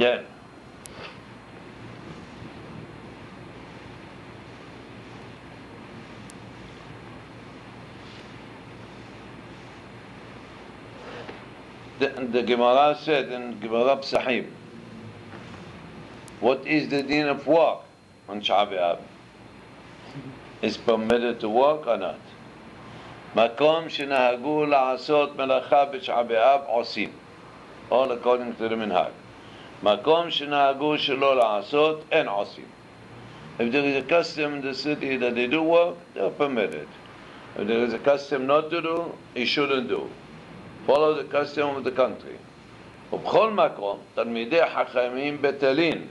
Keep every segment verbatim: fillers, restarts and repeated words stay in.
Yeah. The, the Gemara said in Gemara Psachim, what is the din of work on Tisha B'Av? Is permitted to work or not? מקום שנהגו לעשות מלאכה בתשעה באב עושים, all according to the minhag. מקום שנהגו שלא לעשות אין עושים. If there is a custom in the city that they do work, they are permitted. If there is a custom not to do, he shouldn't do. Follow the custom of the country. ובכל מקום תלמידי חכמים בטלין.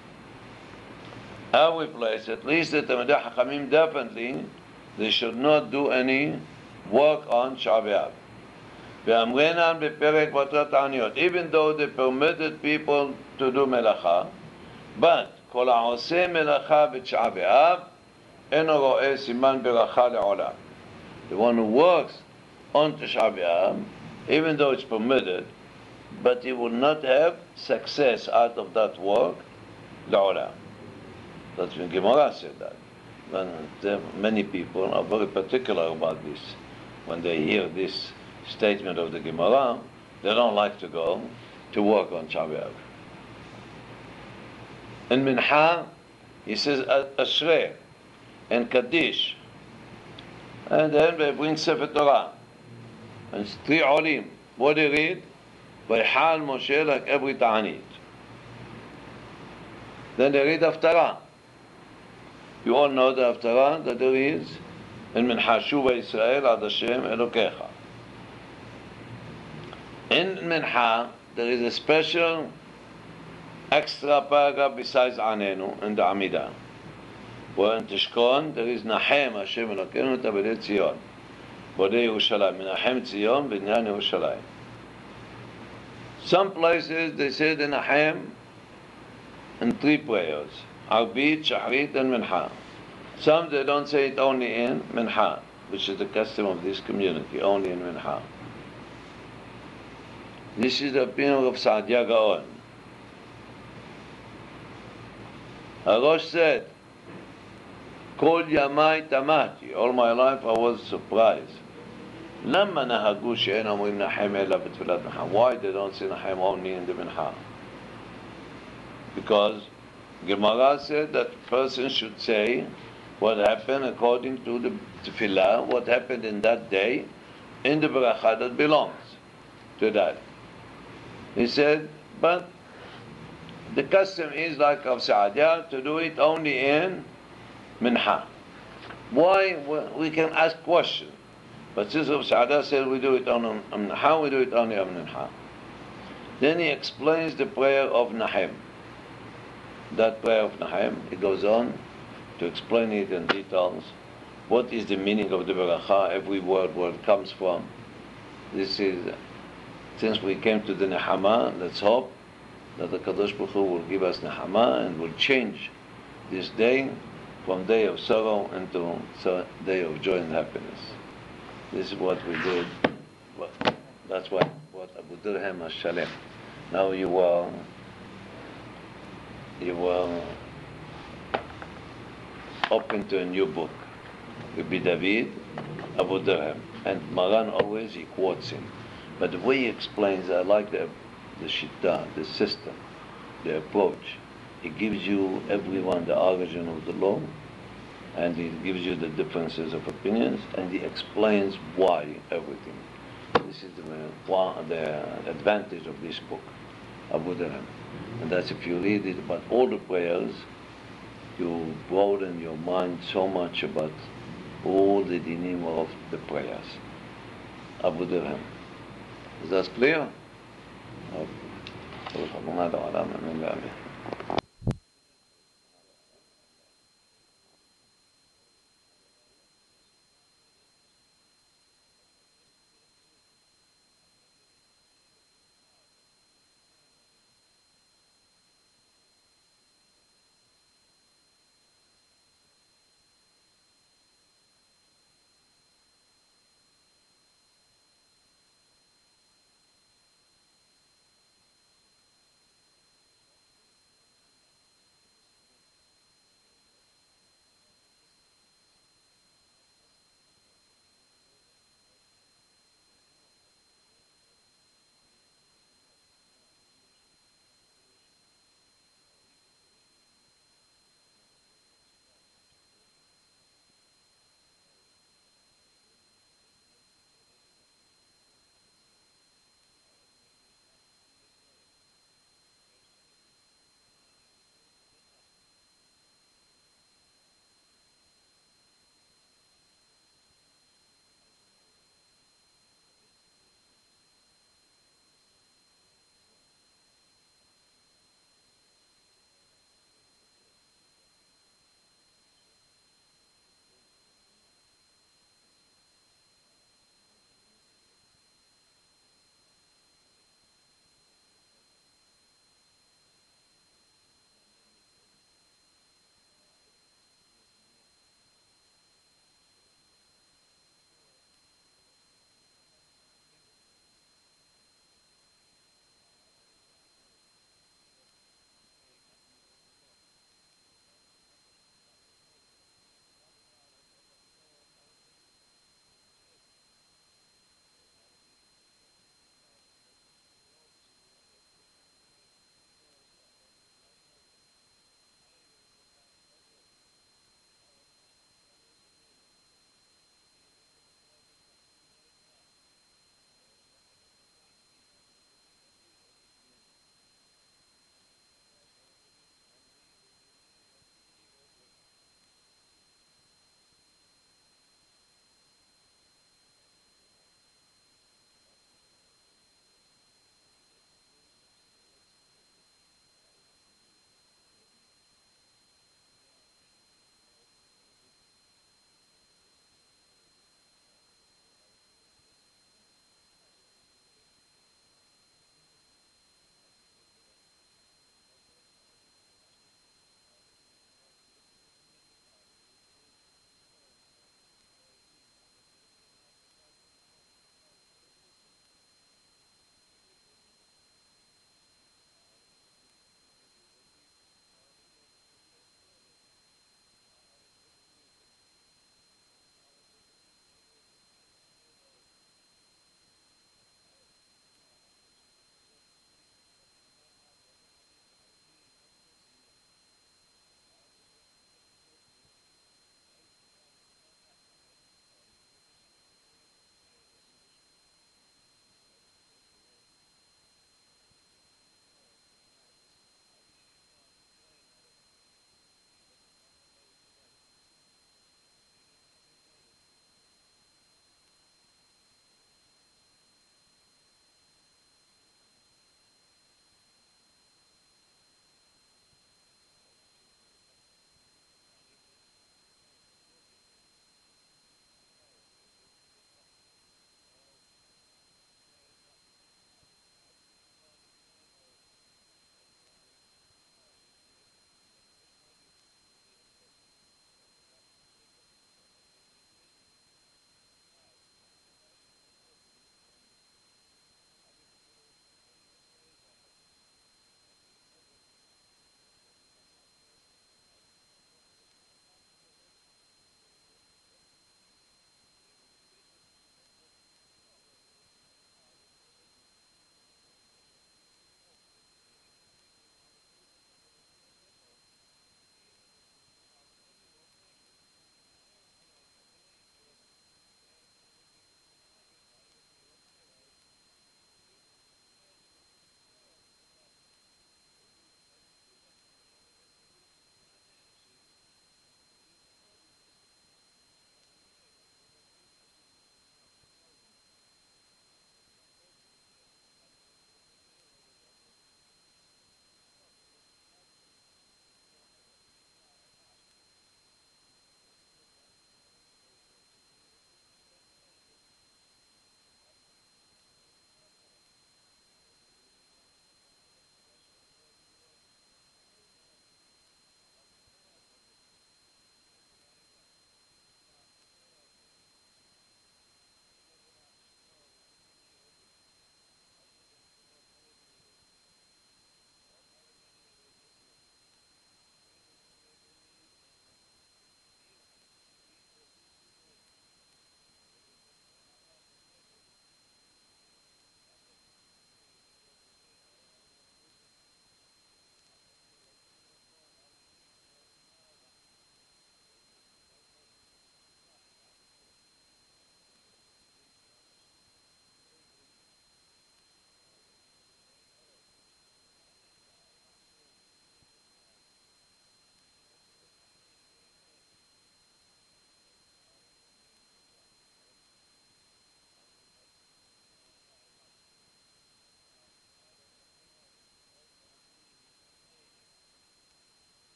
How we place, at least the תלמידי חכמים definitely, they should not do any work on Tisha B'Av. ואמרינן בפרק מטרת העניות, even though they permitted people to do מלאכה, but כל העושה מלאכה בתשעה באב אינו רואה סימן ברכה לעולם. The one who works on Tisha B'Av, even though it's permitted, but he will not have success out of that work לעולם. That's when Gemara said that. When many people are very particular about this. When they hear this statement of the Gemara, they don't like to go to work on Tisha B'Av. In Mincha, he says Ashrei and Kaddish, and then they bring Sefer Torah. And it's three olim. What do they read? Vayhal Moshe like every Ta'anit. Then they read Haftarah. You all know the Haftarah that there is in Mincha Shuva Yisrael Ad Hashem Elokecha. In Mincha there is a special extra paragraph besides Anenu in the Amidah. Where in Tishkon there is Nahem Hashem Elokeinu Tabedei Tzion. Bodei Yerushalayim, Menachem Tzion Binyan Yerushalayim. Some places they say the Nahem in three prayers: Arbit, Shachrit, and Mincha. Some they don't say it only in Mincha, which is the custom of this community, only in Mincha. This is the opinion of Saadia Gaon. Harosh said, Kol Yamai Tamati, all my life I was surprised. لما نهجوا شيئا אומרים נחם אלא בתפילת מנחה. Why they don't say נחם only in the mincha? Because Gemara said that person should say what happened according to the tefillah, what happened in that day, in the bracha that belongs to that. He said, but the custom is like of Saadia to do it only in mincha. Why? We can ask questions. But since of Saadia said we do it on mincha, we do it only on mincha. Then he explains the prayer of Nahem. That prayer of Nahem, it goes on to explain it in details. What is the meaning of the beracha? Every word, where it comes from. This is, since we came to the Nehama, let's hope that the Kadosh Baruch Hu will give us Nehama and will change this day from day of sorrow into day of joy and happiness. This is what we did. That's what what Abu Dirham HaShalem. Now you were you were open to a new book. Rabbi David, Abu Dirham, and Maran always he quotes him. But the way he explains, I like the the shita, the system, the approach. He gives you everyone the origin of the law, and he gives you the differences of opinions, and he explains why everything. This is the, the advantage of this book, Abu Dharam. And that's if you read it about all the prayers, you broaden your mind so much about all the dinim of the prayers. Abu Dharam. Is that clear? Okay.